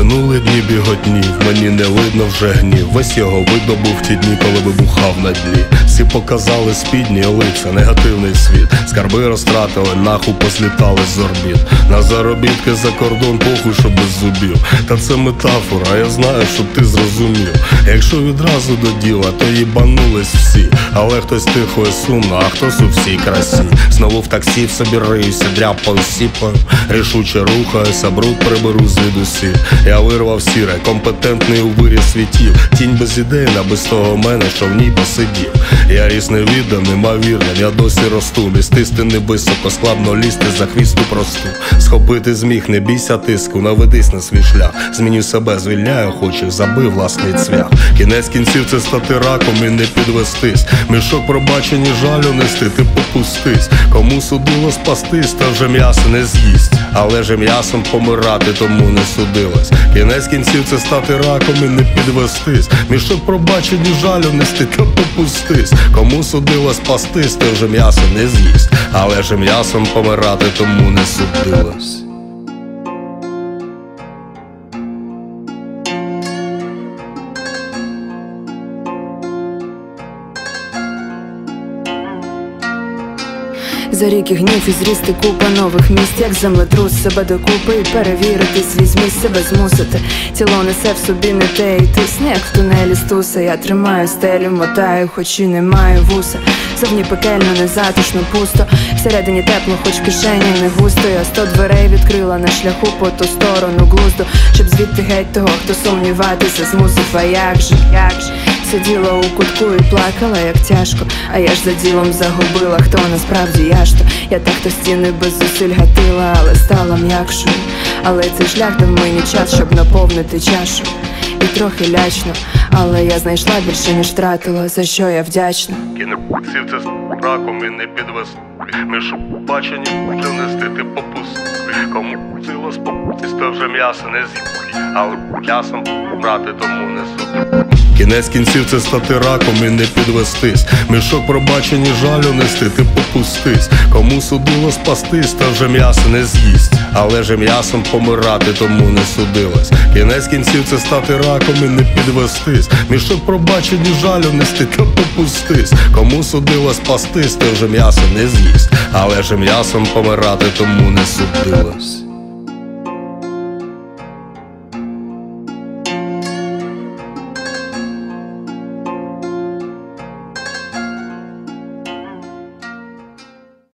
Минули дні біготні, в мені не видно вже гнів. Весь його видобув в ті дні, коли вибухав на дні. Всі показали спідні лиця, негативний світ. Скарби розтратили, нахуй позлітали з орбіт. На заробітки за кордон, похуй, що без зубів. Та це метафора, я знаю, щоб ти зрозумів. Якщо відразу до діла, то їбанулись всі. Але хтось тихо і сумно, а хтось у всій красі. Знову в таксі в собі риюся, дряпаю, сіпаю. Рішуче рухаюся, бруд приберу звідусіль. Я вирвав сіре, компетентний у вирі світів. Тінь безідейна, без того мене, що в ній посидів. Я ріс невідданим, неймовірним, я досі росту. Міст істини високо, складно лізти за хвісту просту. Схопити зміг, не бійся тиску, наведись на свій шлях. Зміню себе, звільняю, хочу, забий власний цвях. Кінець кінців це стати раком і не підвестись. Мішок пробачень і жалю нести, ти попустись. Кому судило спастись, та вже м'ясо не з'їсть. Але же м'ясом помирати тому не судилось. Кінець кінців це стати раком і не підвестись. Мішок пробачень і жалю нести, та попустись. Кому судило спастись, то вже м'ясо не з'їсть. Але же м'ясом помирати тому не судилось. За рік і гнів і зрісти купа нових місць, як землетрус, себе докупи і перевірити свій зміст, себе змусити. Тіло несе в собі не те і тисне, як в тунелі стуса. Я тримаю стелю, мотаю, хоч і не маю вуса. Зовні пекельно, незатишно, пусто. Всередині тепло, хоч в кишені не густо. Я 100 дверей відкрила на шляху по ту сторону глузду, щоб звідти геть того, хто сумніватися змусив. А як же? Сиділа у кутку і плакала, як тяжко. А я ж за ділом загубила, хто насправді я ж то. Я так то стіни без зусиль гатила, але стала м'якшою. Але цей шлях дав мені час, щоб наповнити чашу. І трохи лячно, але я знайшла більше, ніж втратила, за що я вдячна. Кінців це з раком і не підвести. Мішок бачення вже нести, ти попусти. Кому сило спокутись, то вже м'ясо не з'їсть. Але м'ясом брати тому не суди. Кінець кінців це стати раком і не підвестись. Мішок пробачень і жалю нести, ти попустись. Кому судило спастись, то вже м'ясо не з'їсть. Але же м'ясом помирати тому не судилось. Кінець кінців це стати раком і не підвестись. Мішок пробачень і жалю нести, та попустись. Кому судило спастись, то вже м'ясо не з'їсть. Але же м'ясом помирати тому не судилось.